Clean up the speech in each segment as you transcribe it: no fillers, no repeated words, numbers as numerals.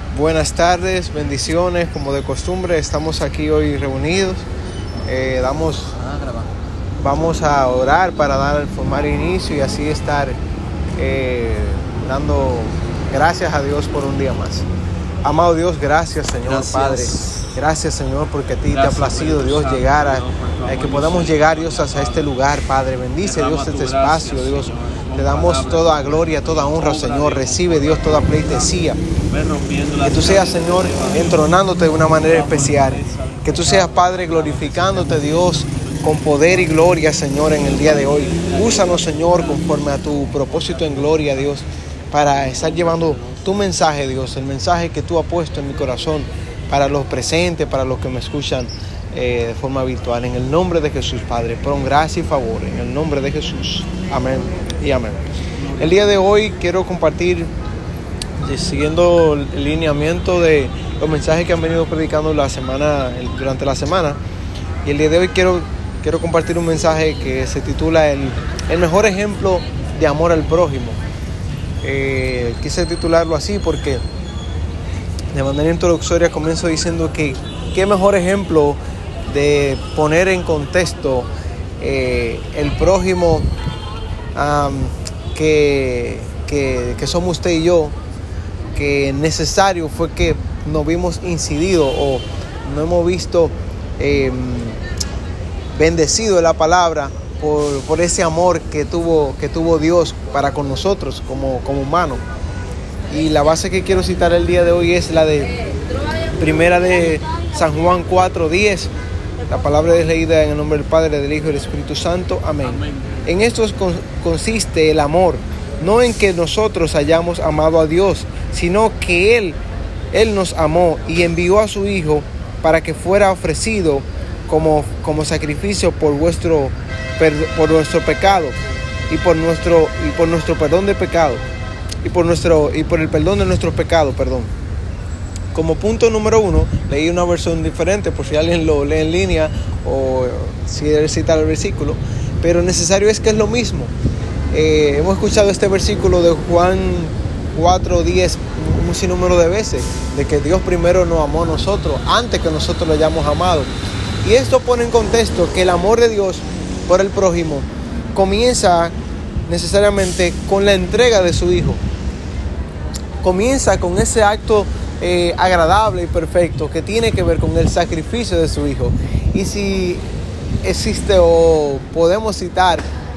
Buenas tardes, bendiciones. Como de costumbre, estamos aquí hoy reunidos. Vamos a orar para formar inicio y así estar dando gracias a Dios por un día más. Amado Dios, gracias, Señor. Gracias. Padre. Gracias, Señor, porque a ti te ha placido, Dios, llegar a que podamos llegar, Dios, hacia este lugar, Padre. Bendice, Dios, este espacio, Dios. Te damos toda gloria, toda honra, Señor. Recibe, Dios, toda pleitesía. Que tú seas, Señor, entronándote de una manera especial. Que tú seas, Padre, glorificándote, Dios, con poder y gloria, Señor, en el día de hoy. Úsanos, Señor, conforme a tu propósito en gloria, Dios, para estar llevando tu mensaje, Dios, el mensaje que tú has puesto en mi corazón para los presentes, para los que me escuchan de forma virtual. En el nombre de Jesús, Padre, pon gracia y favor. En el nombre de Jesús. Amén y amén. El día de hoy quiero compartir, siguiendo el lineamiento de los mensajes que han venido predicando durante la semana. Y el día de hoy quiero compartir un mensaje que se titula el mejor ejemplo de amor al prójimo. Quise titularlo así porque de manera introductoria comienzo diciendo que qué mejor ejemplo de poner en contexto el prójimo que somos usted y yo, que necesario fue que nos vimos incidido o no hemos visto bendecido de la palabra por ese amor que tuvo Dios para con nosotros como humanos. Y la base que quiero citar el día de hoy es la de primera de San Juan 4:10. La palabra es leída en el nombre del Padre, del Hijo y del Espíritu Santo. Amén. En esto consiste el amor, no en que nosotros hayamos amado a Dios, sino que Él nos amó y envió a su Hijo para que fuera ofrecido como sacrificio por nuestro pecado y por nuestro perdón de pecado y por el perdón de nuestros pecados, perdón. Como punto número 1, leí una versión diferente por si alguien lo lee en línea o si quiere citar el versículo, pero necesario es que es lo mismo. Hemos escuchado este versículo de Juan 4:10 un sinnúmero de veces, de que Dios primero nos amó a nosotros antes que nosotros lo hayamos amado. Y esto pone en contexto que el amor de Dios por el prójimo comienza necesariamente con la entrega de su Hijo. Comienza con ese acto agradable y perfecto que tiene que ver con el sacrificio de su Hijo. Y si existe o podemos citar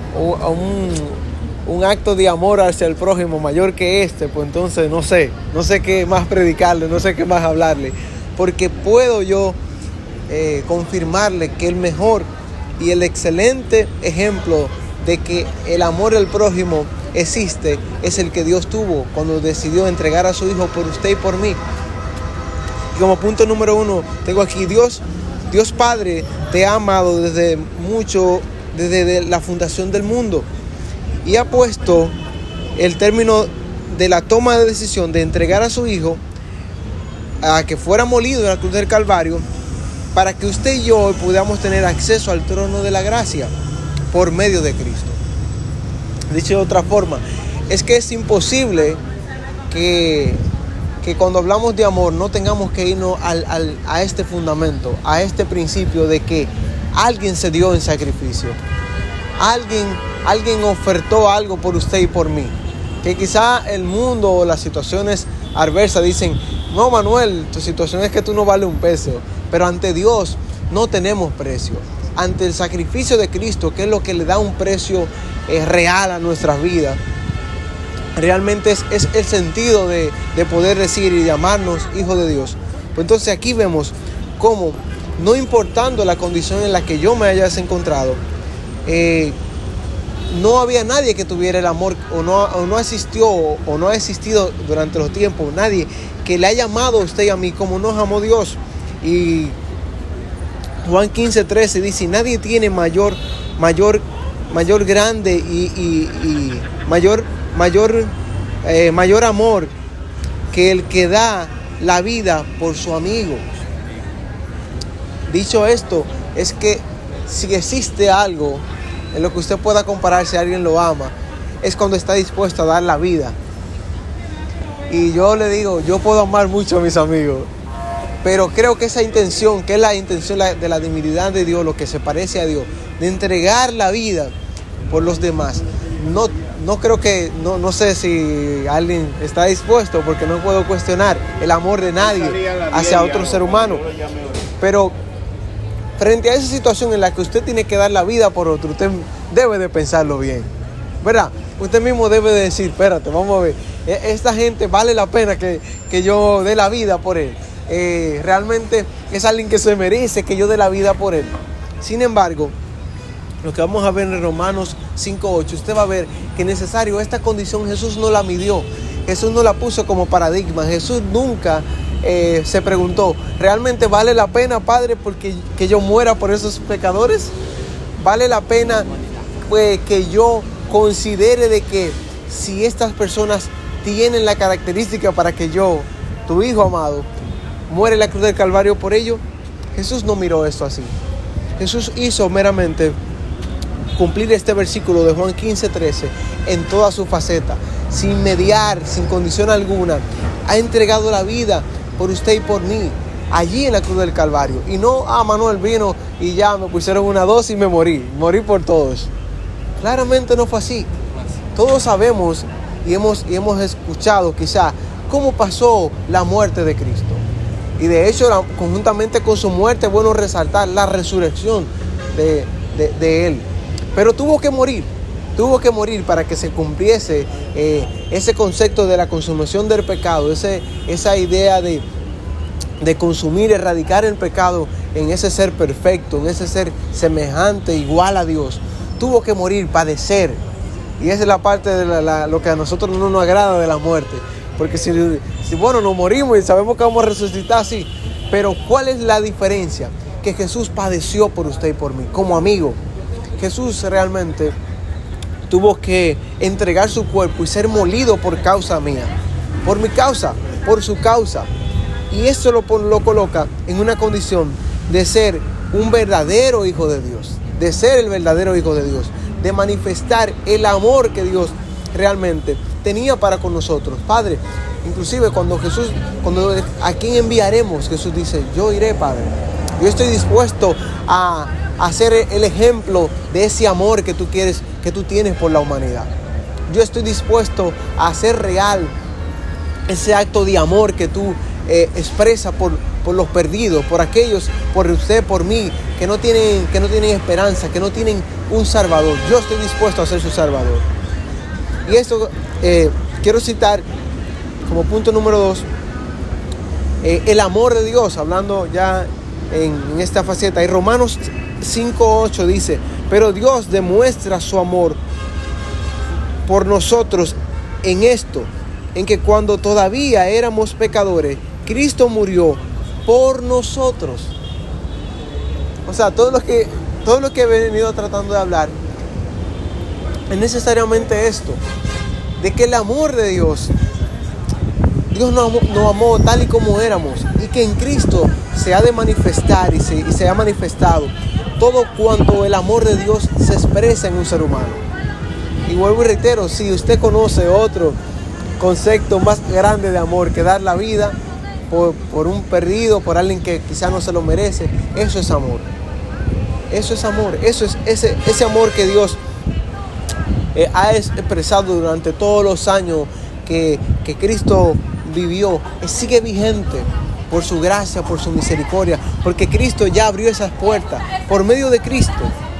un acto de amor hacia el prójimo mayor que este, pues entonces no sé qué más predicarle, no sé qué más hablarle, porque puedo yo confirmarle que el mejor y el excelente ejemplo de que el amor al prójimo existe es el que Dios tuvo cuando decidió entregar a su Hijo por usted y por mí. Y como punto número 1 tengo aquí: Dios Padre te ha amado desde la fundación del mundo, y ha puesto el término de la toma de decisión de entregar a su Hijo a que fuera molido en la cruz del Calvario, para que usted y yo hoy podamos tener acceso al trono de la gracia por medio de Cristo. Dicho de otra forma, es que es imposible que cuando hablamos de amor no tengamos que irnos a este fundamento, a este principio de que alguien se dio en sacrificio. Alguien ofertó algo por usted y por mí. Que quizá el mundo o las situaciones adversas dicen: no, Manuel, tu situación es que tú no vales un peso. Pero ante Dios no tenemos precio. Ante el sacrificio de Cristo, que es lo que le da un precio real a nuestras vidas, realmente es el sentido de poder decir y llamarnos hijos de Dios. Pues entonces aquí vemos cómo, no importando la condición en la que yo me haya encontrado, no había nadie que tuviera el amor, o no existió o no ha existido durante los tiempos nadie que le haya amado a usted y a mí como nos amó Dios. Y Juan 15:13 dice: nadie tiene mayor grande y mayor amor que el que da la vida por su amigo. Dicho esto, es que si existe algo en lo que usted pueda comparar si alguien lo ama, es cuando está dispuesto a dar la vida. Y yo le digo, yo puedo amar mucho a mis amigos, pero creo que esa intención, que es la intención de la divinidad de Dios, lo que se parece a Dios, de entregar la vida por los demás, no creo que, no sé si alguien está dispuesto, porque no puedo cuestionar el amor de nadie hacia otro ser humano. Pero frente a esa situación en la que usted tiene que dar la vida por otro, usted debe de pensarlo bien, ¿verdad? Usted mismo debe de decir, espérate, vamos a ver, esta gente vale la pena que yo dé la vida por él. Realmente es alguien que se merece que yo dé la vida por él. Sin embargo, lo que vamos a ver en Romanos 5:8, usted va a ver que es necesario esta condición. Jesús no la midió, Jesús no la puso como paradigma. Jesús nunca se preguntó, ¿realmente vale la pena, Padre, porque que yo muera por esos pecadores? ¿Vale la pena que yo considere de que si estas personas tienen la característica para que yo, tu hijo amado, muere en la cruz del Calvario por ello? Jesús no miró esto así. Jesús hizo meramente cumplir este versículo de Juan 15:13 en toda su faceta, sin mediar, sin condición alguna. Ha entregado la vida por usted y por mí, allí en la cruz del Calvario. Y no, Manuel vino y ya me pusieron una dosis y me morí por todos. Claramente no fue así. Todos sabemos y hemos escuchado quizá cómo pasó la muerte de Cristo. Y de hecho, conjuntamente con su muerte, es bueno resaltar la resurrección de Él. Pero tuvo que morir para que se cumpliese ese concepto de la consumación del pecado, esa idea de consumir, erradicar el pecado en ese ser perfecto, en ese ser semejante, igual a Dios. Tuvo que morir, padecer. Y esa es la parte de lo que a nosotros no nos agrada de la muerte. Porque si nos morimos y sabemos que vamos a resucitar, sí. Pero ¿cuál es la diferencia? Que Jesús padeció por usted y por mí, como amigo. Jesús realmente tuvo que entregar su cuerpo y ser molido por causa mía, por mi causa, por su causa. Y esto lo coloca en una condición de ser un verdadero hijo de Dios, de ser el verdadero hijo de Dios, de manifestar el amor que Dios realmente tenía para con nosotros. Padre, inclusive cuando ¿a quién enviaremos? Jesús dice, yo iré, Padre. Yo estoy dispuesto a ser el ejemplo de ese amor que tú quieres, que tú tienes por la humanidad. Yo estoy dispuesto a hacer real ese acto de amor que tú expresas por los perdidos, por aquellos, por usted, por mí, que no tienen esperanza, que no tienen un Salvador. Yo estoy dispuesto a ser su Salvador. Y esto quiero citar como punto número 2, el amor de Dios, hablando ya en esta faceta. Y Romanos 5:8 dice, pero Dios demuestra su amor por nosotros en esto, en que cuando todavía éramos pecadores, Cristo murió por nosotros. O sea, todo lo que he venido tratando de hablar es necesariamente esto, de que el amor de Dios nos amó tal y como éramos, y que en Cristo se ha de manifestar y se ha manifestado todo cuanto el amor de Dios se expresa en un ser humano. Y vuelvo y reitero, si usted conoce otro concepto más grande de amor que dar la vida por un perdido, por alguien que quizá no se lo merece, eso es amor. Eso es amor. Eso es ese amor que Dios ha expresado durante todos los años que Cristo vivió, sigue vigente por su gracia, por su misericordia, porque Cristo ya abrió esas puertas por medio de Cristo,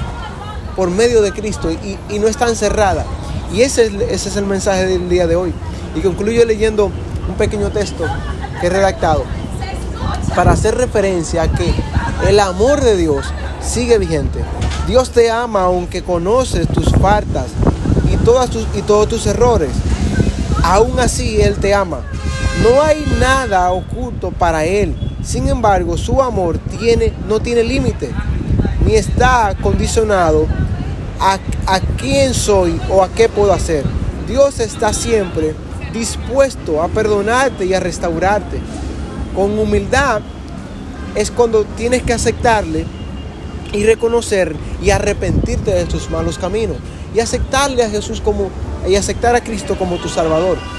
y no están cerradas. Y ese es el mensaje del día de hoy. Y concluyo leyendo un pequeño texto que he redactado para hacer referencia a que el amor de Dios sigue vigente. Dios te ama aunque conoces tus faltas y todos tus errores. Aún así Él te ama. No hay nada oculto para Él. Sin embargo, su amor no tiene límite, ni está condicionado a quién soy o a qué puedo hacer. Dios está siempre dispuesto a perdonarte y a restaurarte. Con humildad es cuando tienes que aceptarle y reconocer y arrepentirte de tus malos caminos y aceptarle a Jesús y aceptar a Cristo como tu Salvador.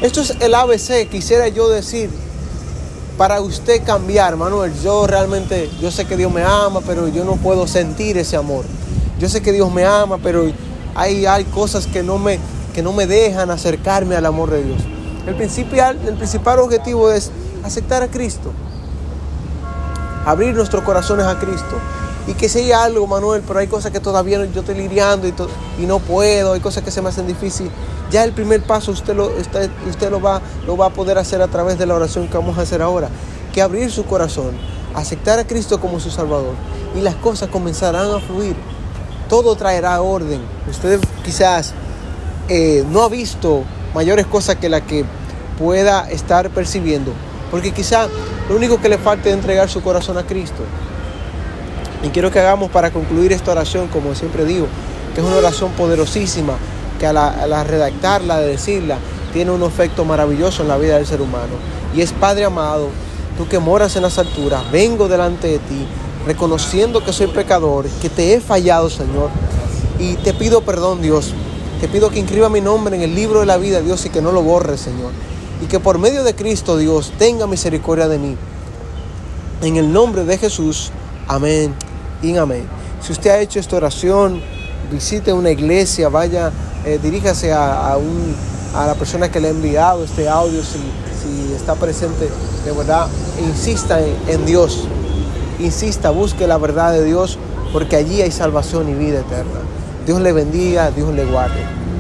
Esto es el ABC, quisiera yo decir, para usted cambiar, Manuel. Yo sé que Dios me ama, pero yo no puedo sentir ese amor. Yo sé que Dios me ama, pero hay cosas que no me dejan acercarme al amor de Dios. El principal objetivo es aceptar a Cristo, abrir nuestros corazones a Cristo. Y que sea algo, Manuel, pero hay cosas que todavía yo estoy lidiando y no puedo, hay cosas que se me hacen difíciles. Ya el primer paso usted lo va a poder hacer a través de la oración que vamos a hacer ahora, que abrir su corazón, aceptar a Cristo como su Salvador, y las cosas comenzarán a fluir. Todo traerá orden. Usted quizás no ha visto mayores cosas que la que pueda estar percibiendo, porque quizás lo único que le falta es entregar su corazón a Cristo. Y quiero que hagamos, para concluir esta oración, como siempre digo, que es una oración poderosísima, que a la redactarla, de decirla, tiene un efecto maravilloso en la vida del ser humano. Y es: Padre amado, tú que moras en las alturas, vengo delante de ti, reconociendo que soy pecador, que te he fallado, Señor. Y te pido perdón, Dios. Te pido que inscriba mi nombre en el libro de la vida, Dios, y que no lo borres, Señor. Y que por medio de Cristo, Dios, tenga misericordia de mí. En el nombre de Jesús, amén y amén. Si usted ha hecho esta oración, visite una iglesia, diríjase a la persona que le ha enviado este audio, si está presente, de verdad, insista en Dios. Insista, busque la verdad de Dios, porque allí hay salvación y vida eterna. Dios le bendiga, Dios le guarde.